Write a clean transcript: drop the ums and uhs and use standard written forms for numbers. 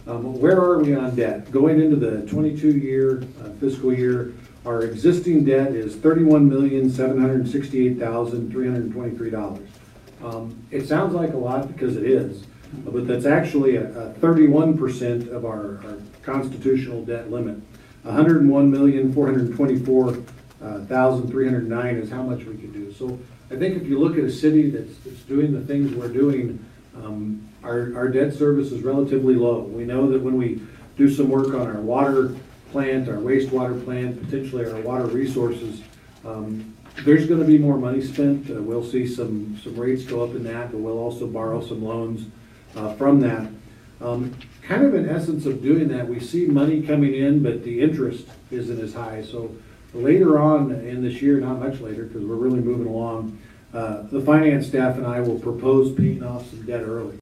Where are we on debt? Going into the 22-year fiscal year, our existing debt is $31,768,323. It sounds like a lot because it is, but that's actually a 31% of our constitutional debt limit. 101,424,309 is how much we could do. So I think if you look at a city that's doing the things we're doing, our debt service is relatively low. We know that when we do some work on our water plant, our wastewater plant, potentially our water resources, there's going to be more money spent. We'll see some rates go up in that, but we'll also borrow some loans from that. Kind of in essence of doing that, we see money coming in, but the interest isn't as high. So later on in this year, not much later because we're really moving along, the finance staff and I will propose paying off some debt early.